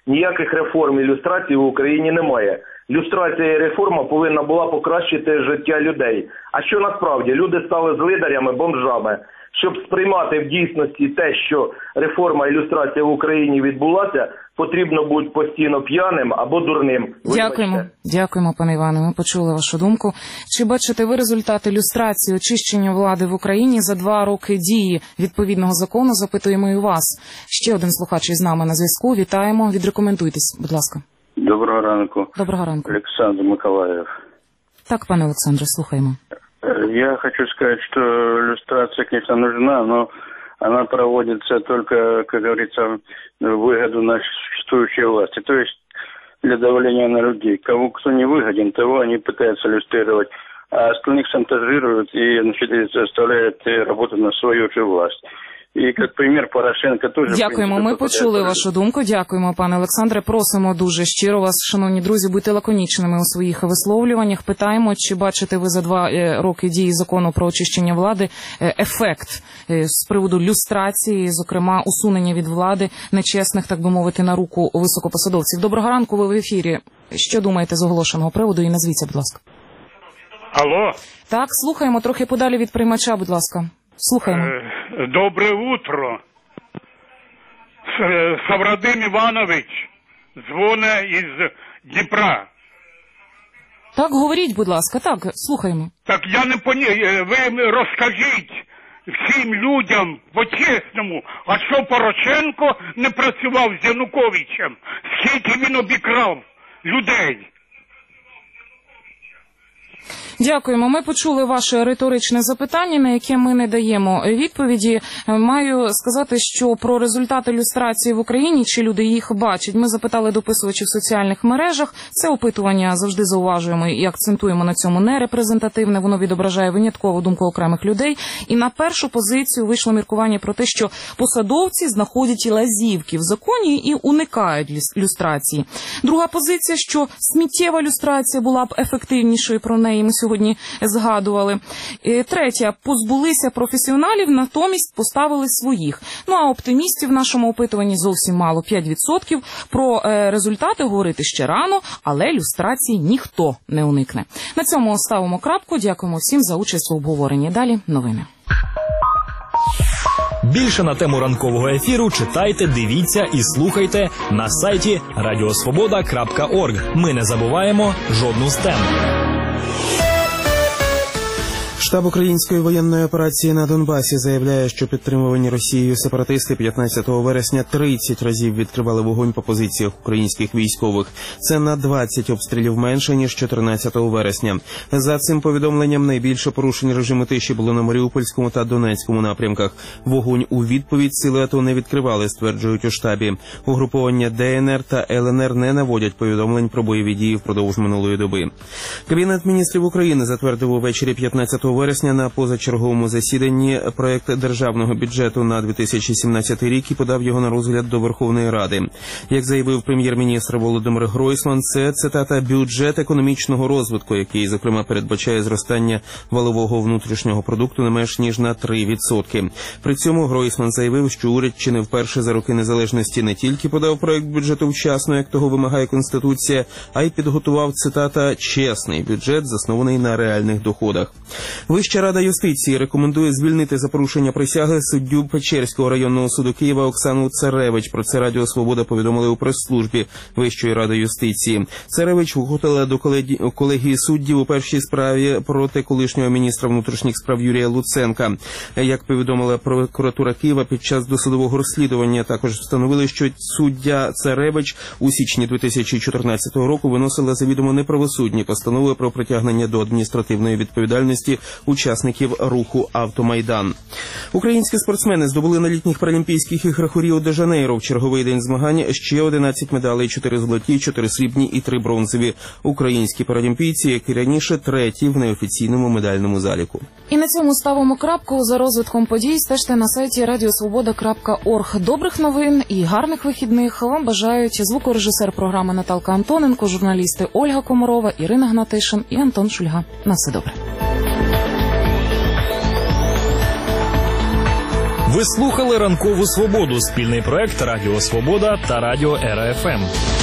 [SPEAKER 18] ніяких реформ і люстрації в Україні немає. Люстрація і реформа повинна була покращити життя людей. А що насправді? Люди стали злидарями, бомжами. Щоб сприймати в дійсності те, що реформа і люстрація в Україні відбулася, потрібно бути постійно п'яним або дурним. Вибачте.
[SPEAKER 2] Дякуємо. Дякуємо, пане Іване. Ми почули вашу думку. Чи бачите ви результати люстрації, очищення влади в Україні за два роки дії відповідного закону? Запитуємо і вас. Ще один слухач із нами на зв'язку. Вітаємо. Відрекомендуйтесь, будь ласка.
[SPEAKER 19] Доброго ранку.
[SPEAKER 2] Доброго ранку.
[SPEAKER 19] Александр Миколаев.
[SPEAKER 2] Так, пане Олександре, слухаємо.
[SPEAKER 19] Я хочу сказать, что люстрация, конечно, нужна, но она проводится только, как говорится, в выгоду нашей существующей власти. То есть для давления на людей. Кого кто не выгоден, того они пытаются люстрировать, а остальных шантажируют и, значит, заставляют работать на свою же власть. І, як примір, Порошенко теж...
[SPEAKER 2] Дякуємо, ми почули вашу думку. Дякуємо, пане Олександре. Просимо дуже щиро вас, шановні друзі, бути лаконічними у своїх висловлюваннях. Питаємо, чи бачите ви за два роки дії закону про очищення влади ефект з приводу люстрації, зокрема, усунення від влади нечесних, так би мовити, на руку високопосадовців. Доброго ранку, ви в ефірі. Що думаєте з оголошеного приводу? І назвіться, будь ласка.
[SPEAKER 20] Алло.
[SPEAKER 2] Так, слухаємо, трохи подалі від приймача, будь ласка. Слухаємо.
[SPEAKER 20] Доброе утро. Саврадим Іванович дзвоне із Дніпра.
[SPEAKER 2] Так, говоріть, будь ласка, так, слухаємо.
[SPEAKER 20] Так я не поні... Ви розкажіть всім людям по-чесному, а що Порошенко не працював з Януковичем? Скільки він обікрав людей?
[SPEAKER 2] Дякуємо. Ми почули ваше риторичне запитання, на яке ми не даємо відповіді. Маю сказати, що про результати люстрації в Україні, чи люди їх бачать, ми запитали дописувачів в соціальних мережах. Це опитування завжди зауважуємо і акцентуємо на цьому нерепрезентативне. Воно відображає виняткову думку окремих людей. І на першу позицію вийшло міркування про те, що посадовці знаходять лазівки в законі і уникають люстрації. Друга позиція, що сміттєва люстрація була б ефективнішою, про неї ми сьогодні згадували. Третя, позбулися професіоналів, натомість поставили своїх. Ну, а оптимістів в нашому опитуванні зовсім мало, п'ять відсотків. Про е, результати говорити ще рано, але люстрації ніхто не уникне. На цьому ставимо крапку. Дякуємо всім за участь у обговоренні. Далі новини.
[SPEAKER 1] Більше на тему ранкового ефіру читайте, дивіться і слухайте на сайті радіосвобода крапка орг. Ми не забуваємо жодну з тем.
[SPEAKER 3] Штаб української воєнної операції на Донбасі заявляє, що підтримувані Росією сепаратисти п'ятнадцятого вересня тридцять разів відкривали вогонь по позиціях українських військових. Це на двадцять обстрілів менше, ніж чотирнадцятого вересня. За цим повідомленням найбільше порушень режиму тиші було на Маріупольському та Донецькому напрямках. Вогонь у відповідь сили АТО не відкривали, стверджують у штабі. Угруповання ДНР та ЛНР не наводять повідомлень про бойові дії впродовж минулої доби. Кабінет міністрів України затвердив увечері п'ятнадцятого вересня на позачерговому засіданні проект державного бюджету на дві тисячі сімнадцятий рік і подав його на розгляд до Верховної Ради. Як заявив прем'єр-міністр Володимир Гройсман, це, цитата, бюджет економічного розвитку, який, зокрема, передбачає зростання валового внутрішнього продукту не менш ніж на три відсотки. При цьому Гройсман заявив, що уряд чи не вперше за роки незалежності не тільки подав проект бюджету вчасно, як того вимагає Конституція, а й підготував, цитата, чесний бюджет, заснований на реальних доходах. Вища рада юстиції рекомендує звільнити за порушення присяги суддю Печерського районного суду Києва Оксану Царевич. Про це Радіо Свобода повідомили у прес-службі Вищої ради юстиції. Царевич входила до колегії суддів у першій справі проти колишнього міністра внутрішніх справ Юрія Луценка. Як повідомила прокуратура Києва, під час досудового розслідування також встановили, що суддя Царевич у січні дві тисячі чотирнадцятого року виносила завідомо неправосудні постанови про притягнення до адміністративної відповідальності учасників руху «Автомайдан». Українські спортсмени здобули на літніх паралімпійських іграх у Ріо-де-Жанейро в черговий день змагань ще одинадцять медалей, чотири золоті, чотири срібні і три бронзові. Українські паралімпійці, як і раніше, треті в неофіційному медальному заліку.
[SPEAKER 2] І на цьому ставимо крапку. За розвитком подій стежте на сайті радіосвобода крапка орг. Добрих новин і гарних вихідних вам бажають звукорежисер програми Наталка Антоненко, журналісти Ольга Комарова, Ірина Гнатишин і Антон Шульга. На все добре.
[SPEAKER 1] Ви слухали «Ранкову свободу» – спільний проект Радіо Свобода та Радіо Ера Еф Ем.